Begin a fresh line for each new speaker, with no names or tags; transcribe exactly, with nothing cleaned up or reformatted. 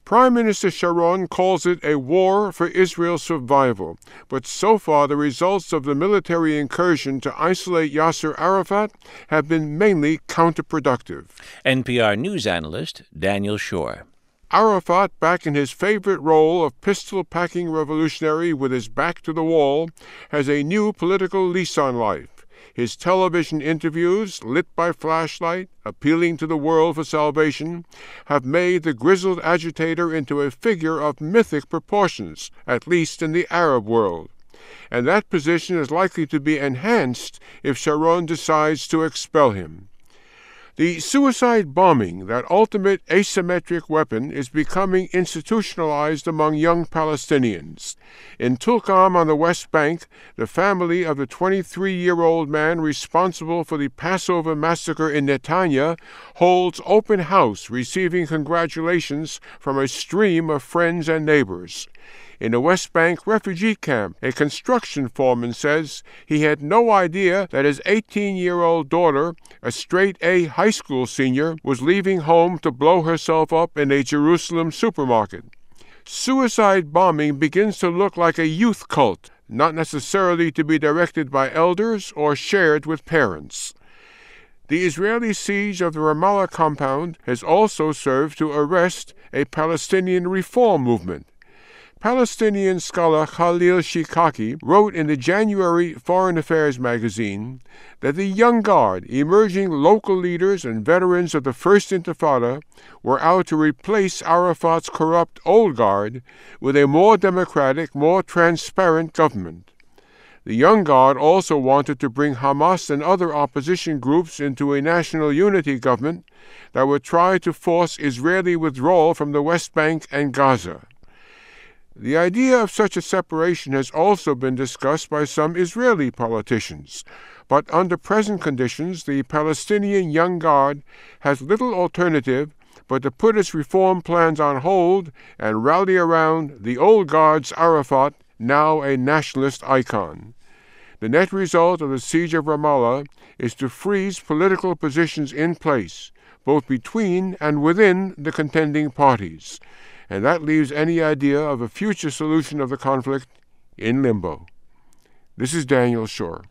Prime Minister Sharon calls it a war for Israel's survival, but so far the results of the military incursion to isolate Yasser Arafat have been mainly counterproductive.
N P R News analyst Daniel Schorr.
Arafat, back in his favorite role of pistol-packing revolutionary with his back to the wall, has a new political lease on life. His television interviews, lit by flashlight, appealing to the world for salvation, have made the grizzled agitator into a figure of mythic proportions, at least in the Arab world. And that position is likely to be enhanced if Sharon decides to expel him. The suicide bombing, that ultimate asymmetric weapon, is becoming institutionalized among young Palestinians. In Tulkarm on the West Bank, the family of the twenty-three-year-old man responsible for the Passover massacre in Netanya holds open house, receiving congratulations from a stream of friends and neighbors. In the West Bank refugee camp, a construction foreman says he had no idea that his eighteen-year-old daughter, a straight-A high school senior, was leaving home to blow herself up in a Jerusalem supermarket. Suicide bombing begins to look like a youth cult, not necessarily to be directed by elders or shared with parents. The Israeli siege of the Ramallah compound has also served to arrest a Palestinian reform movement. Palestinian scholar Khalil Shikaki wrote in the January Foreign Affairs magazine that the young guard, emerging local leaders and veterans of the First Intifada, were out to replace Arafat's corrupt old guard with a more democratic, more transparent government. The young guard also wanted to bring Hamas and other opposition groups into a national unity government that would try to force Israeli withdrawal from the West Bank and Gaza. The idea of such a separation has also been discussed by some Israeli politicians, but under present conditions the Palestinian Young Guard has little alternative but to put its reform plans on hold and rally around the old guard's Arafat, now a nationalist icon. The net result of the siege of Ramallah is to freeze political positions in place, both between and within the contending parties, and that leaves any idea of a future solution of the conflict in limbo. This is Daniel Schorr.